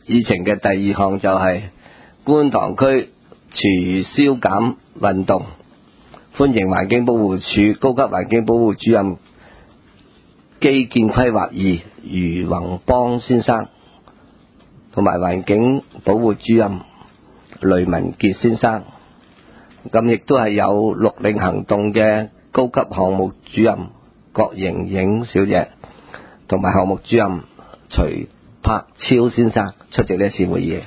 議程嘅第二項就係觀塘區廚餘燒減運動，歡迎環境保護署高級環境保護主任基建規劃2余宏邦先生，同埋環境保護主任雷文傑先生。咁亦都係有綠領行動嘅高級項目主任郭瑩瑩小姐，同埋項目主任徐柏超先生出席呢次會議。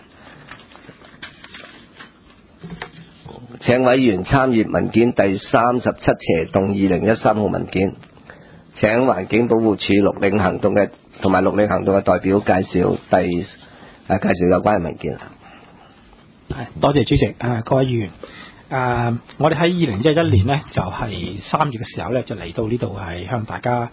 請委員參閱文件第37斜動2013號文件。請環境保護署綠領行動嘅同埋綠領行動嘅代表介紹有關嘅文件。 多謝主席。各位議員，我哋喺2011年呢，就係3月嘅時候呢，就嚟到呢度係向大家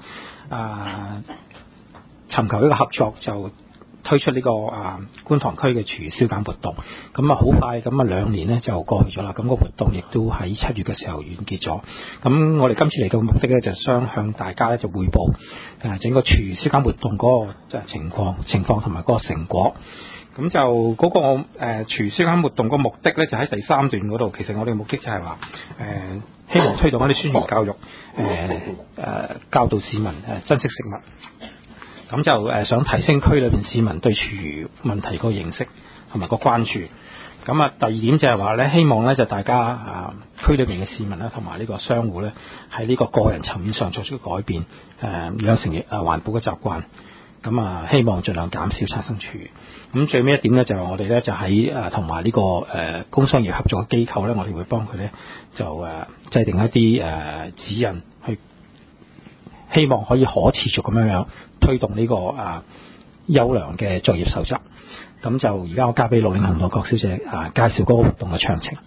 尋求一個合作，就推出呢個觀塘區嘅廚餘燒減活動。咁好快咁2年呢就過去咗啦。咁個活動亦都喺7月嘅時候完結咗。咁我哋今次嚟到嘅目的呢，就想向大家呢就匯報整個廚餘燒減活動嗰個情況同埋嗰個成果。咁就嗰個廚餘燒減活動個目的呢，就喺第3段嗰度。其實我哋嘅目的就係話希望推動一啲宣傳教育，教導市民珍惜食物。咁就想提升區裏邊市民對廚餘問題個認識同埋個關注。咁第二點就係話咧，希望咧就大家區裏邊嘅市民咧同埋呢個商戶咧喺呢個個人層面上作出改變，養成環保嘅習慣。咁希望盡量減少產生廚餘。咁最尾一點咧就係我哋咧就喺同埋呢個工商業合作嘅機構咧，我哋會幫佢咧就制定一啲指引，去希望可以可持續咁樣推動呢個優良嘅作業守則。咁就而家我交俾綠領行動郭小姐介紹嗰個活動嘅詳情。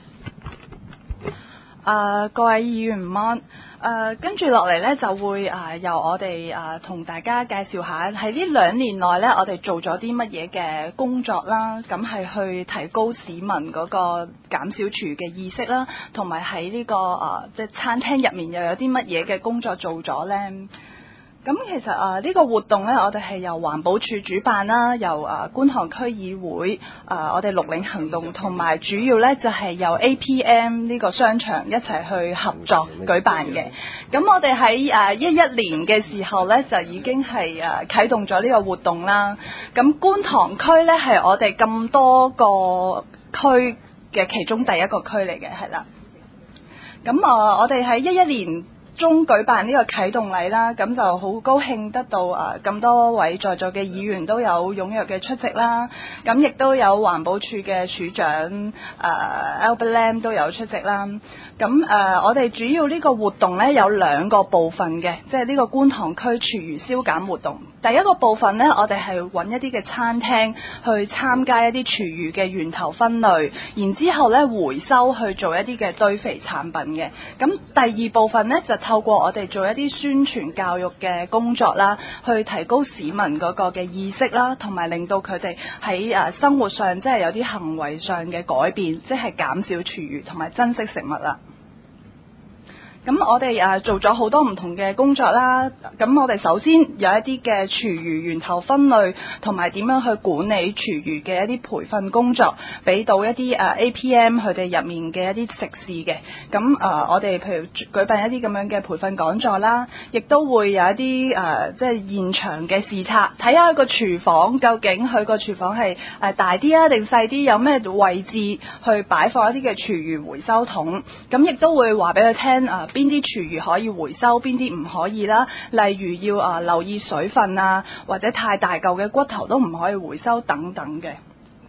各位議員午安。跟住落嚟呢，就會由我哋同大家介紹下喺呢2年內呢，我哋做咗啲乜嘢嘅工作啦。咁係去提高市民嗰個減少廚餘嘅意識啦，同埋喺呢個即係餐廳入面又有啲乜嘢嘅工作做咗呢？咁其實呢個活動呢，我哋係由環保署主辦啦，由觀塘區議會我哋綠領行動同埋主要呢就係由 APM 呢個商場一齊去合作舉辦嘅。咁我哋喺11年嘅時候呢，就已經係啟動咗呢個活動啦。咁觀塘區呢，係我哋咁多個區嘅其中第一個區嚟嘅，係啦。咁我哋喺11年中舉辦呢個啟動禮啦，咁就好高興得到咁多位在座嘅議員都有踴躍嘅出席啦，咁亦都有環保署嘅署長Albert Lam 都有出席啦。咁我哋主要呢個活動呢，有2個部分嘅，即係呢個觀塘區廚餘燒減活動。第一個部分呢，我哋係揾一啲嘅餐廳去參加一啲廚餘嘅源頭分類，然之後呢回收去做一啲嘅堆肥產品嘅。咁第二部分呢，就透過我哋做一啲宣傳教育嘅工作啦，去提高市民嗰個嘅意識啦，同埋令到佢哋喺生活上即係有啲行為上嘅改變，即係減少廚餘同埋珍惜食物啦。咁我哋做咗好多唔同嘅工作啦。咁我哋首先有一啲嘅廚餘源頭分類同埋點樣去管理廚餘嘅一啲培訓工作，俾到一啲APM 佢哋入面嘅一啲食肆嘅。咁我哋譬如舉辦一啲咁樣嘅培訓講座啦，亦都會有一啲即係現場嘅視察，睇下個廚房究竟佢個廚房係大啲啊定細啲，有咩位置去擺放一啲嘅廚餘回收桶。咁亦都會話俾佢聽邊啲廚餘可以回收，邊啲唔可以啦。例如要留意水分啊，或者太大嚿嘅骨頭都唔可以回收等等嘅。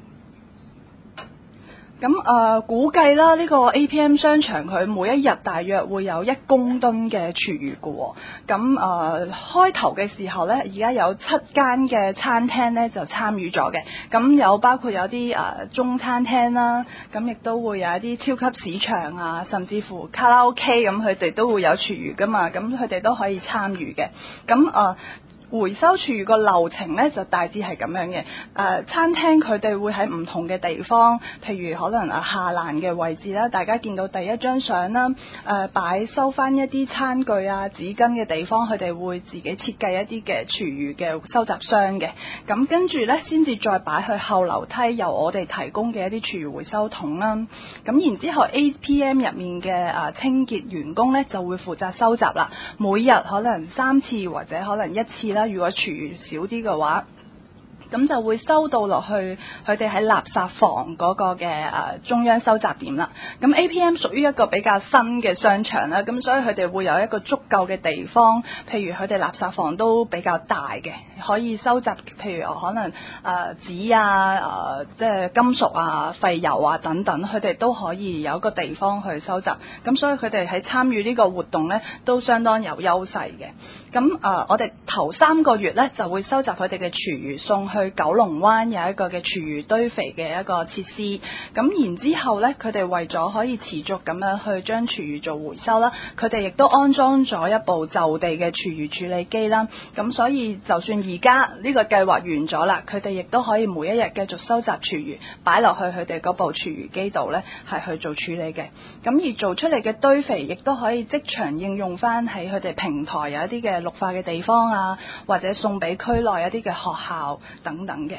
咁估計啦，呢個 APM 商場佢每一日大約會有1公噸嘅廚餘嘅喎。咁開頭嘅時候呢，而家有7間嘅餐廳呢就參與咗嘅。咁有包括有啲中餐廳啦，咁亦都會有一啲超級市場啊，甚至乎卡拉 OK 咁，佢哋都會有廚餘噶嘛。咁佢哋都可以參與嘅。咁回收廚餘個流程咧就大致係咁樣嘅。餐廳佢哋會喺唔同嘅地方，譬如可能下欄嘅位置啦，大家見到第一張相啦，擺收翻一啲餐具啊、紙巾嘅地方，佢哋會自己設計一啲嘅廚餘嘅收集箱嘅。咁跟住咧，先至再擺去後樓梯，由我哋提供嘅一啲廚餘回收桶啦。咁然之後 APM 入面嘅清潔員工咧就會負責收集啦，每日可能3次或者可能1次啦。如果廚餘少啲嘅話，咁就會收到落去佢哋喺垃圾房嗰個嘅中央收集點啦。咁 APM 屬於一個比較新嘅商場啦，咁所以佢哋會有一個足夠嘅地方，譬如佢哋垃圾房都比較大嘅，可以收集譬如可能紙啊、即係金屬啊、廢油啊等等，佢哋都可以有一個地方去收集。咁所以佢哋喺參與呢個活動呢，都相當有優勢嘅。咁我哋頭3個月呢，就會收集佢哋嘅廚餘送去九龍灣有一個嘅廚餘堆肥嘅一個設施。咁然之後呢，佢哋為咗可以持續咁樣去將廚餘做回收啦，佢哋亦都安裝咗一部就地嘅廚餘處理機啦。咁所以就算而家呢個計劃完咗啦，佢哋亦都可以每一日繼續收集廚餘，擺落去佢哋嗰部廚餘機度呢，係去做處理嘅。咁而做出嚟嘅堆肥亦都可以即場應用翻喺佢哋平台有一啲嘅綠化嘅地方啊，或者送俾區內一啲嘅學校等等嘅。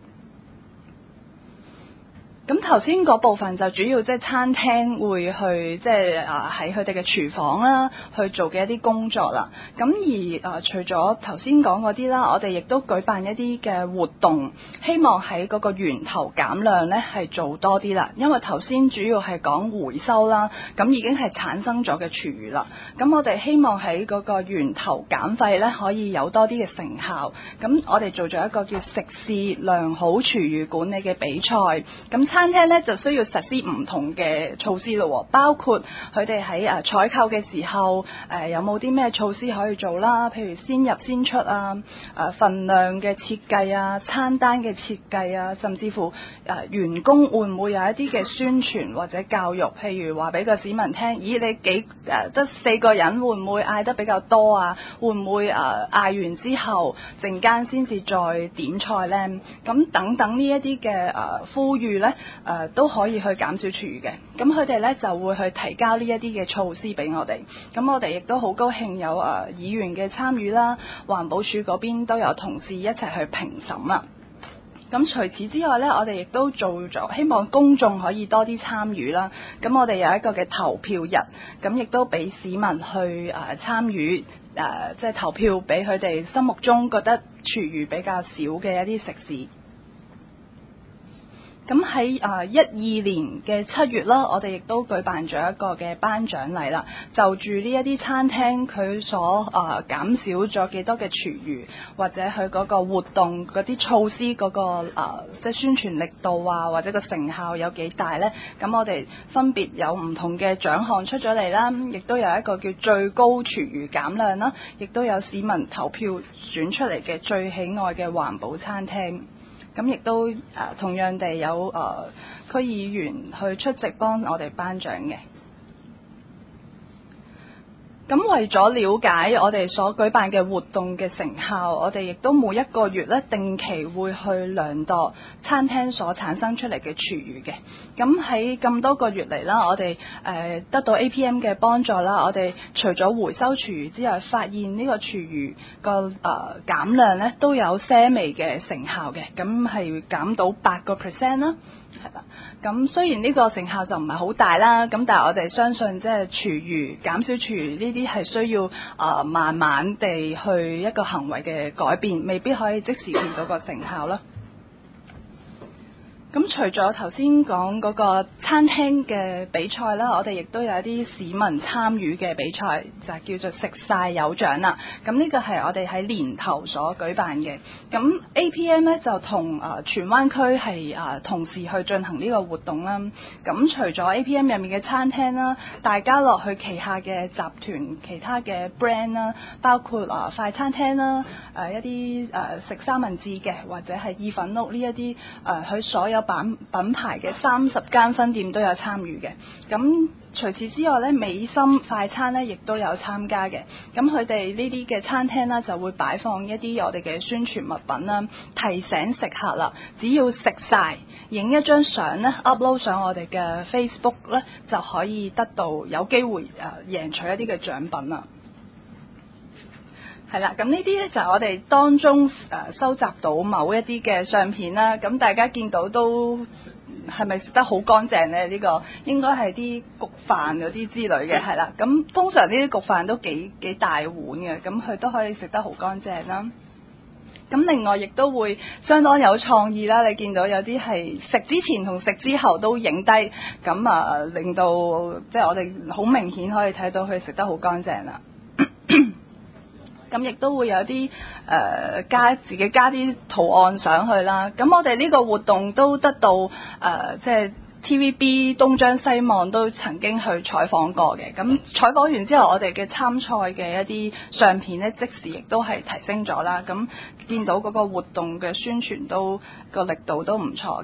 咁頭先嗰部分就主要即係餐廳會去即係喺佢哋嘅廚房啦去做嘅一啲工作啦。咁而除咗頭先講嗰啲啦，我哋亦都舉辦一啲嘅活動，希望喺嗰個源頭減量咧係做多啲啦。因為頭先主要係講回收啦，咁已經係產生咗嘅廚餘啦。咁我哋希望喺嗰個源頭減廢咧可以有多啲嘅成效。咁我哋做咗一個叫食肆良好廚餘管理嘅比賽。咁餐廳咧就需要實施唔同嘅措施咯，包括佢哋喺採購嘅時候有冇啲咩措施可以做啦，譬如先入先出啊、份量嘅設計啊、餐單嘅設計啊，甚至乎員工會唔會有一啲嘅宣傳或者教育，譬如話俾個市民聽，咦你得4個人會唔會嗌得比較多啊？會唔會嗌完之後陣間先至再點菜呢？咁等等呢一啲嘅呼籲呢。都可以去減少廚餘嘅。咁佢哋呢就會去提交呢一啲嘅措施俾我哋。咁我哋亦都好高興有議員嘅參與啦，環保署嗰邊都有同事一齊去評審啦。咁除此之外呢，我哋亦都做咗，希望公眾可以多啲參與啦。咁我哋有一個嘅投票日，咁亦都俾市民去參與，即係投票俾佢哋心目中覺得廚餘比較少嘅一啲食肆。咁喺12年嘅7月啦，我哋亦都舉辦咗一個嘅頒獎禮啦。就住呢一啲餐廳佢所減少咗幾多嘅廚餘，或者佢嗰個活動嗰啲措施嗰個即係宣傳力度啊，或者個成效有幾大呢？咁我哋分別有唔同嘅獎項出咗嚟啦，亦都有一個叫最高廚餘減量啦，亦都有市民投票選出嚟嘅最喜愛嘅環保餐廳。咁亦都同樣地有區議員去出席幫我哋頒獎嘅。咁為咗了解我哋所舉辦嘅活動嘅成效，我哋亦都每一個月咧定期會去量度餐廳所產生出嚟嘅廚餘嘅。咁喺咁多個月嚟啦，我哋得到 APM 嘅幫助啦，我哋除咗回收廚餘之外，發現呢個廚餘個減量咧都有些微嘅成效嘅，咁係減到8% 啦。係啦，咁雖然呢個成效就唔係好大啦，咁但係我哋相信即係廚餘減少廚餘呢啲係需要慢慢地去一個行為嘅改變，未必可以即時見到個成效啦。咁除咗頭先講嗰個餐廳嘅比賽啦，我哋亦都有一啲市民參與嘅比賽，就叫做食晒有獎啦。咁呢個係我哋喺年頭所舉辦嘅。咁 APM 咧就同荃灣區係同時去進行呢個活動啦。咁除咗 APM 入面嘅餐廳啦，大家落去旗下嘅集團其他嘅 brand 啦，包括快餐廳啦，一啲食三文治嘅或者係意粉屋呢一啲佢所有個品牌嘅30間分店都有參與嘅。咁除此之外咧，美心快餐咧亦都有參加嘅。咁佢哋呢啲嘅餐廳啦，就會擺放一啲我哋嘅宣傳物品啦，提醒食客啦，只要食晒，影一張相咧 upload 上我哋嘅 Facebook 咧，就可以得到有機會贏取一啲嘅獎品啦。係啦，咁呢啲咧就係我哋當中收集到某一啲嘅相片啦。咁大家見到都係咪食得好乾淨咧？呢個應該係啲焗飯嗰啲之類嘅，係啦。咁通常呢啲焗飯都幾大碗嘅，咁佢都可以食得好乾淨啦。咁另外亦都會相當有創意啦。你見到有啲係食之前同食之後都影低，咁令到即係我哋好明顯可以睇到佢食得好乾淨啦。咁亦都會有啲自己加啲圖案上去啦。咁我哋呢個活動都得到即係 TVB 東張西望都曾經去採訪過嘅。咁採訪完之後，我哋嘅參賽嘅一啲相片呢，即時亦都係提升咗啦。咁見到嗰個活動嘅宣傳都個力度都唔錯嘅。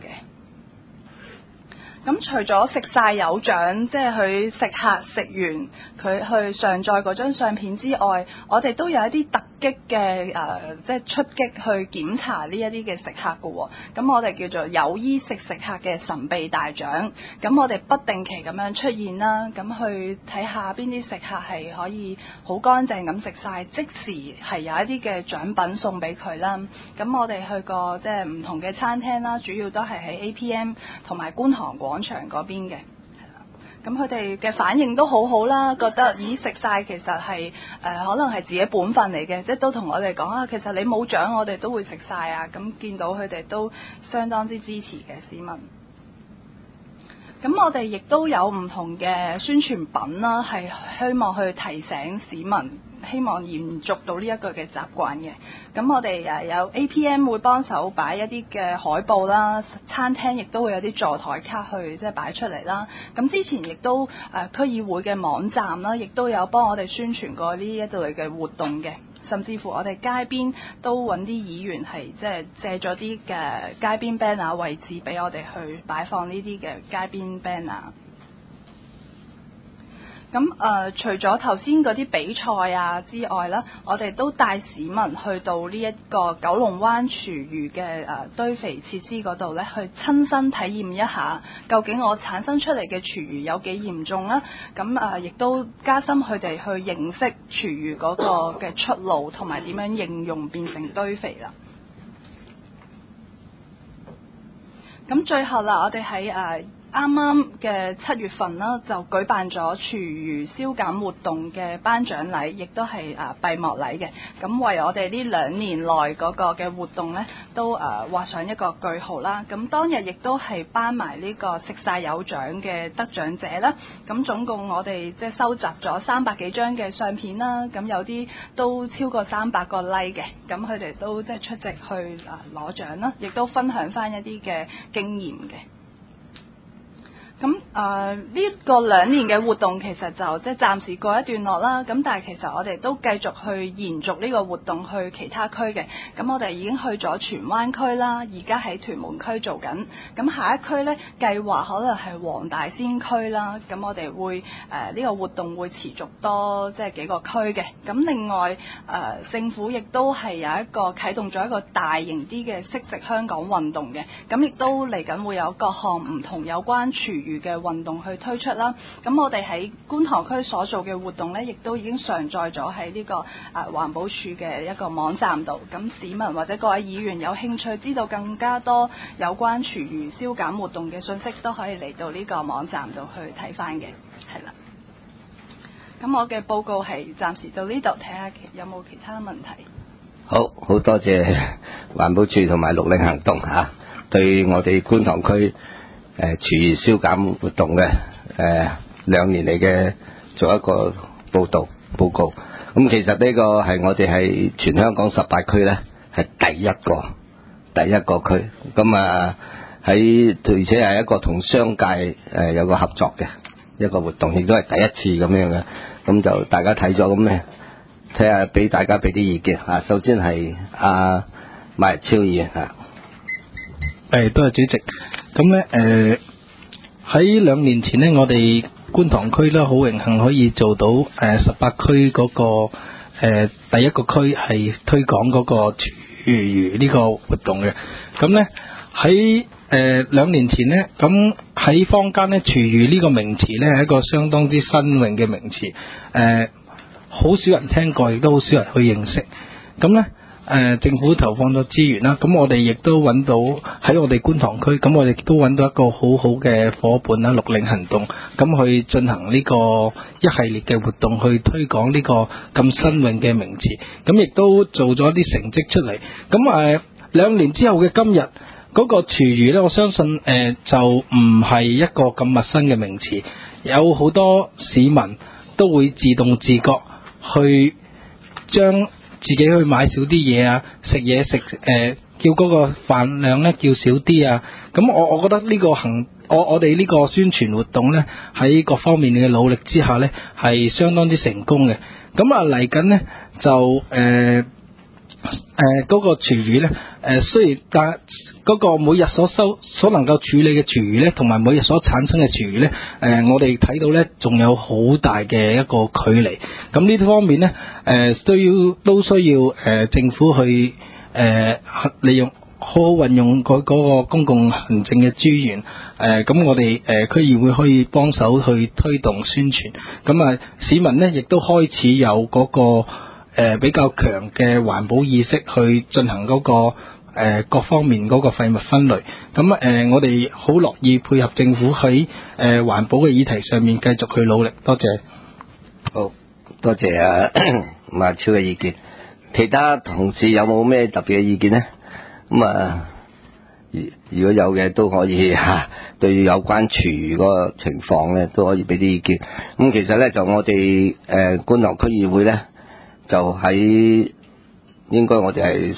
咁除咗食晒有獎，即係佢食客食完佢去上載嗰張相片之外，我哋都有一啲突擊嘅即係出擊去檢查呢一啲嘅食客嘅喎。咁我哋叫做有衣食食客嘅神秘大獎。咁我哋不定期咁樣出現啦，咁去睇下邊啲食客係可以好乾淨咁食晒，即時係有一啲嘅獎品送俾佢啦。咁我哋去過即係唔同嘅餐廳啦，主要都係喺 APM 同埋觀塘廣場嗰邊嘅。咁佢哋嘅反應都好好啦，覺得咦食晒其實係可能係自己本分嚟嘅，即係都同我哋講啊，其實你冇獎我哋都會食晒啊。咁見到佢哋都相當之支持嘅市民。咁我哋亦都有唔同嘅宣傳品啦，係希望去提醒市民，希望延續到呢一個嘅習慣嘅。咁我哋有 APM 會幫手擺一啲嘅海報啦，餐廳亦都會有啲座台卡去即係擺出嚟啦。咁之前亦都區議會嘅網站啦，亦都有幫我哋宣傳過呢一類嘅活動嘅。甚至乎我哋街邊都揾啲議員係即係借咗啲嘅街邊 banner 位置俾我哋去擺放呢啲嘅街邊 banner。咁除咗頭先嗰啲比賽啊之外啦，我哋都帶市民去到呢一個九龍灣廚餘嘅堆肥設施嗰度咧，去親身體驗一下究竟我產生出嚟嘅廚餘有幾嚴重啦。咁亦都加深佢哋去認識廚餘嗰個嘅出路同埋點樣應用變成堆肥啦。咁最後啦，我哋喺啱啱嘅7月份啦，就舉辦咗廚餘消減活動嘅頒獎禮，亦都係閉幕禮嘅。咁為我哋呢2年內嗰個嘅活動呢，都畫上一個句號啦。咁當日亦都係頒埋呢個食晒有獎嘅得獎者啦。咁總共我哋即係收集咗300幾張嘅相片啦。咁有啲都超過300個 like 嘅。咁佢哋都即係出席去攞獎啦，亦都分享翻一啲嘅經驗嘅。咁呢個2年嘅活動其實就即係暫時過一段落啦。咁但係其實我哋都繼續去延續呢個活動去其他區嘅。咁我哋已經去咗荃灣區啦，而家喺屯門區做緊。咁下一區呢，計劃可能係黃大仙區啦。咁我哋會呢個活動會持續多即係幾個區嘅。咁另外政府亦都係有一個啟動咗一個大型啲嘅惜食香港運動嘅。咁亦都嚟緊會有各項唔同有關廚餘嘅運動去推出啦。咁我哋喺觀塘區所做嘅活動呢，亦都已經上載咗喺呢個環保署嘅一個網站度。咁市民或者各位議員有興趣知道更加多有關廚餘消減活動嘅信息，都可以嚟到呢個網站度去睇翻嘅。係啦。咁我嘅報告係暫時到呢度，睇下有冇其他問題。 好多謝環保署同埋綠領行動對我哋觀塘區廚餘消減活動嘅2年嚟嘅做一個報告。咁其實呢個係我哋係全香港18區咧係第一個區。咁而且係一個同商界有個合作嘅一個活動，亦都係第一次咁樣嘅。咁就大家睇咗咁咧，睇下俾大家俾啲意見。首先係馬日超議員。 多謝主席。 咁咧喺2年前咧，我哋觀塘區咧好榮幸可以做到18區嗰個第一個區係推廣嗰個廚餘呢個活動嘅。咁咧喺2年前咧，咁喺坊間咧廚餘呢個名詞咧係一個相當之新穎嘅名詞，好少人聽過，亦都好少人去認識。咁咧政府投放咗資源啦，咁我哋亦都揾到喺我哋觀塘區，咁我哋都揾到一個好好嘅夥伴啦，綠領行動，咁去進行呢個一系列嘅活動，去推廣呢個咁新穎嘅名詞，咁亦都做咗啲成績出嚟。咁2年之後嘅今日，嗰個廚餘呢，我相信就唔係一個咁陌生嘅名詞，有好多市民都會自動自覺去將自己去買少啲嘢啊，食叫嗰個飯量咧叫少啲啊。咁我覺得呢個我哋呢個宣傳活動咧，喺各方面嘅努力之下咧，係相當之成功嘅。咁嚟緊咧就嗰個廚餘咧，雖然但嗰個每日所能夠處理嘅廚餘咧，同埋每日所產生嘅廚餘咧，我哋睇到咧仲有好大嘅一個距離。咁呢方面咧，都需要政府去利用好好運用嗰個公共行政嘅資源。咁我哋區議會可以幫手去推動宣傳。咁市民咧亦都開始有嗰個比較強嘅環保意識去進行嗰個各方面嗰個廢物分類。咁我哋好樂意配合政府喺環保嘅議題上面繼續去努力。多謝。 好，多謝馬超嘅意見。其他同事有冇咩特別嘅意見呢？咁如果有嘅都可以對有關廚餘嗰個情況咧都可以俾啲意見。咁其實咧就我哋觀塘區議會咧，就喺應該我哋係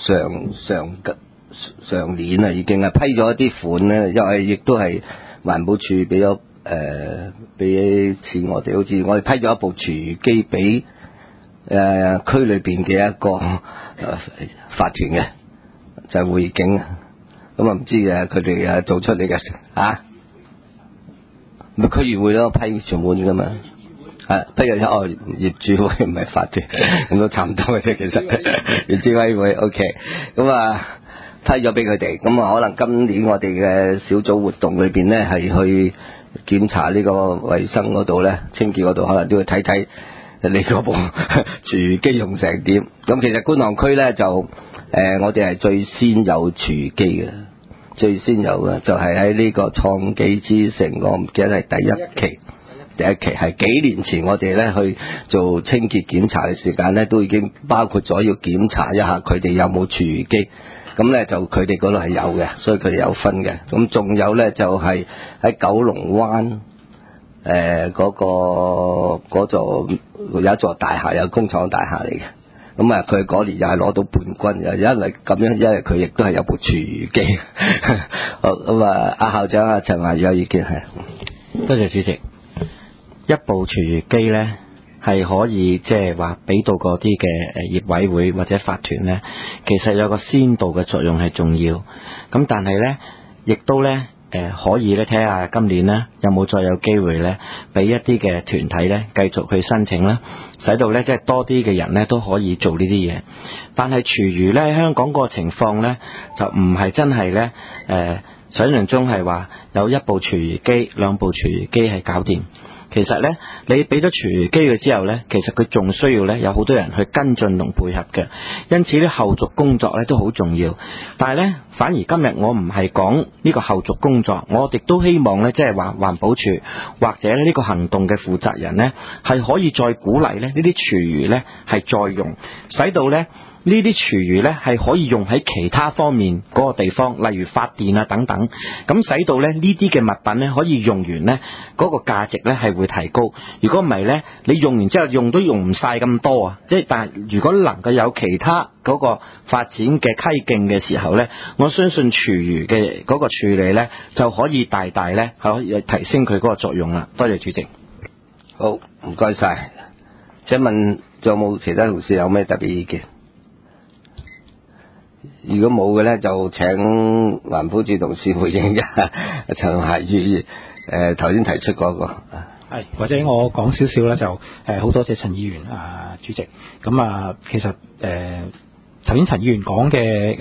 上年啊，已經係批咗一啲款咧，因為亦都係環保署俾咗俾錢我哋，好似我哋批咗一部廚餘機俾區裏邊嘅一個法團嘅，就係匯景。咁唔知佢哋做出嚟嘅咪區議會咯，批全滿噶嘛。批咗業主會唔係法團，咁都差唔多嘅啫。其實業主委會 OK， 咁批咗俾佢哋。咁可能今年我哋嘅小組活動裏邊呢，係去檢查呢個衛生嗰度呢，清潔嗰度，可能都要睇睇你嗰部廚餘機用成點。咁其實觀塘區呢，就我哋係最先有廚餘機嘅，最先有嘅就係喺呢個創紀之城，我唔記得係第一期係幾年前我哋咧去做清潔檢查嘅時間咧，都已經包括咗要檢查一下佢哋有冇廚餘機。咁咧就佢哋嗰度係有嘅，所以佢哋有分嘅。咁仲有咧就係喺九龍灣嗰座有一座大廈，有工廠大廈嚟嘅。咁佢嗰年又係攞到冠軍，又因為咁樣，因為佢亦都係有部廚餘機。好，咁阿校長陳華有意見係。 多謝主席。一部廚餘機呢，係可以即係話俾到嗰啲嘅業委會或者法團呢，其實有個先導嘅作用係重要。咁但係呢，亦都呢，可以呢睇下今年呢有冇再有機會呢，俾一啲嘅團體呢繼續去申請啦，使到呢即係多啲嘅人呢都可以做呢啲嘢。但係廚餘呢，喺香港個情況呢，就唔係真係呢，想象中係話有一部廚餘機、兩部廚餘機係搞掂。其實呢，你俾咗廚餘機佢之後呢，其實佢仲需要呢有好多人去跟進同配合嘅，因此呢後續工作呢都好重要。但係呢，反而今日我唔係講呢個後續工作，我亦都希望呢，即係話環保署或者呢個行動嘅負責人呢，係可以再鼓勵呢啲廚餘呢係再用，使到呢啲廚餘呢係可以用喺其他方面嗰個地方，例如發電啊等等，咁使到呢啲嘅物品呢可以用完呢嗰個價值呢係會提高。如果唔係呢，你用完之後用都用唔晒咁多啊！即係但係如果能夠有其他嗰個發展嘅溪徑嘅時候呢，我相信廚餘嘅嗰個處理呢就可以大大呢係可以提升佢嗰個作用啦。多謝主席。 好，唔該晒。請問仲有冇其他同事有咩特別意見？ 如果冇嘅咧，就請環保署同事回應一下陳孩宇頭先提出嗰個。 係，或者我講少少啦，就好多謝陳議員主席。咁其實頭先陳議員講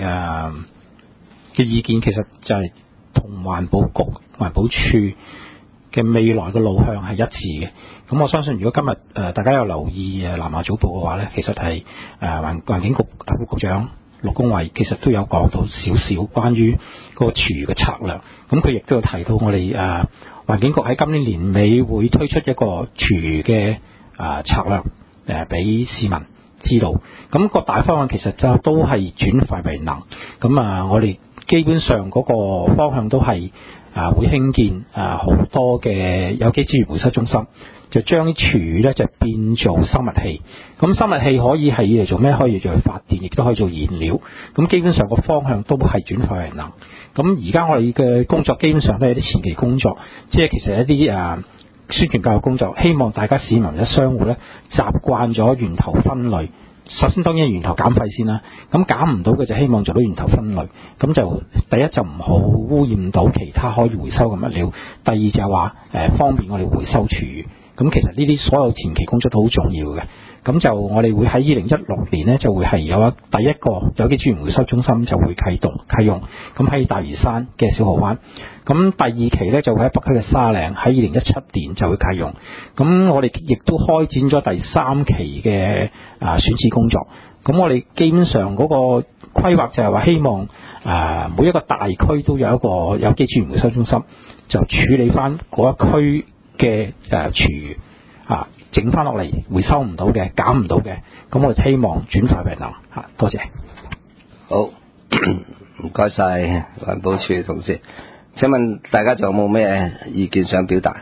嘅意見，其實就係同環保局、環保署嘅未來嘅路向係一致嘅。咁我相信，如果今日大家有留意南華早報嘅話咧，其實係環境局副局長陸恭蕙其實都有講到少少關於嗰個廚餘嘅策略。咁佢亦都有提到我哋環境局喺今年年尾會推出一個廚餘嘅策略俾市民知道。咁個大方向其實都係轉廢為能。咁我哋基本上嗰個方向都係會興建好多嘅有機資源回收中心，就將啲廚餘咧就變做生物氣。咁生物氣可以係嚟做咩？可以做嚟發電，亦都可以做燃料。咁基本上個方向都係轉廢為能。咁而家我哋嘅工作基本上都係啲前期工作，即係其實一啲宣傳教育工作，希望大家市民或者商戶咧習慣咗源頭分類。首先當然源頭減廢先啦，咁減唔到嘅就希望做到源頭分類。咁就第一就唔好污染到其他可以回收嘅物料，第二就係話方便我哋回收廚餘。咁其實呢啲所有前期工作都好重要嘅。咁就我哋會喺2016年呢，就會係有第一個有機資源回收中心就會啟用，咁喺大嶼山嘅小蠔灣。咁第二期呢，就會喺北區嘅沙嶺，喺2017年就會啟用。咁我哋亦都開展咗第3期嘅選址工作。咁我哋基本上嗰個規劃就係話希望每一個大區都有一個有機資源回收中心，就處理翻嗰一區嘅廚餘整翻落嚟回收唔到嘅、減唔到嘅，咁我哋希望轉廢為能。多謝。 好，唔該晒環保署同事。請問大家仲有冇咩意見想表達？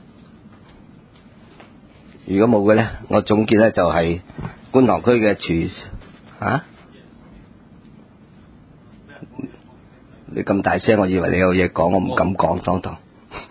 如果冇嘅咧，我總結咧就係觀塘區嘅廚你咁大聲，我以為你有嘢講，我唔敢講當堂。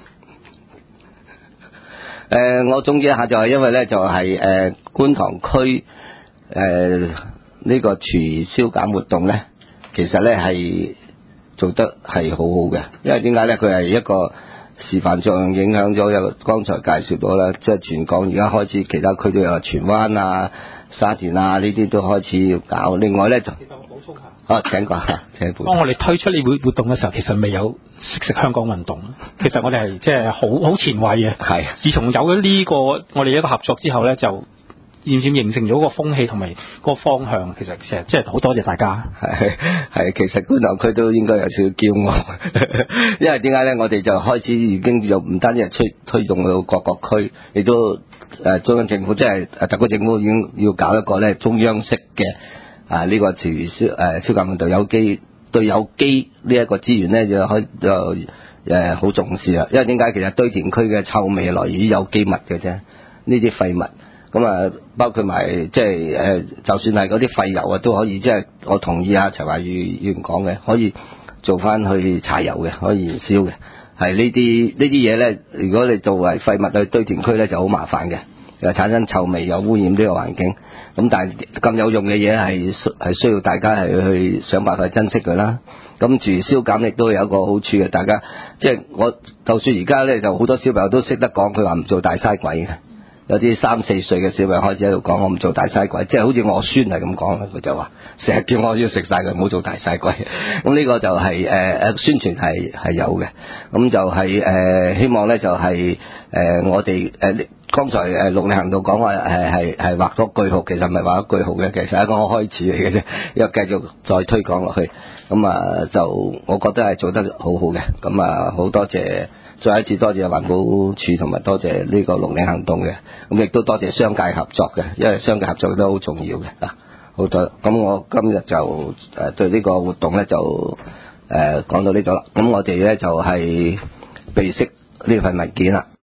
我總結一下就係因為咧就係觀塘區呢個廚餘燒減活動咧，其實咧係做得係好好嘅。因為點解咧？佢係一個示範作用，影響咗有剛才介紹到啦，即係全港而家開始其他區都有荃灣啊、沙田啊呢啲都開始要搞。另外咧就其實我補充下。 請講下，請補充。 當我哋推出呢個活動嘅時候，其實未有食香港運動。其實我哋係即係好前衛嘅。係。自從有咗呢個我哋一個合作之後咧，就漸漸形成咗個風氣同埋個方向。其實即係好多謝大家。係，其實觀塘區都應該有少少驕傲，因為點解咧？我哋就開始已經就唔單止係推動到各個區，亦都中央政府即係特區政府已經要搞一個咧中央式嘅。呢個廚餘燒減運動對有機呢一個資源咧就好重視啦，因為點解？其實堆填區嘅臭味來源於有機物嘅啫，呢啲廢物咁包括埋即係就算係嗰啲廢油都可以，即係我同意陳懷宇議員講嘅，可以做翻去柴油嘅，可以燃燒嘅。係呢啲嘢咧，如果你作為廢物去堆填區咧就好麻煩嘅，又產生臭味，又污染呢個環境。咁但係咁有用嘅嘢係需要大家係去想辦法珍惜佢啦。咁廚餘燒減亦都有一個好處嘅，大家即係我就算而家咧就好多小朋友都識得講，佢話唔做大嘥鬼嘅。有啲3、4歲嘅小朋友開始喺度講我唔做大嘥鬼，即係好似我孫係咁講，佢就話成日叫我要食晒佢，唔好做大嘥鬼。咁呢個就係宣傳係有嘅。咁就係希望咧就係我哋剛才綠領行動講話係畫咗句號，其實唔係畫咗句號嘅，其實係一個開始嚟嘅啫，因為繼續再推廣落去。咁就我覺得係做得好好嘅。咁好多謝。再一次多謝環保署同埋多謝呢個綠領行動嘅，咁亦都多謝商界合作嘅，因為商界合作都好重要嘅。好多咁我今日就對呢個活動咧就講到呢度啦。咁我哋咧就係備悉呢份文件啦。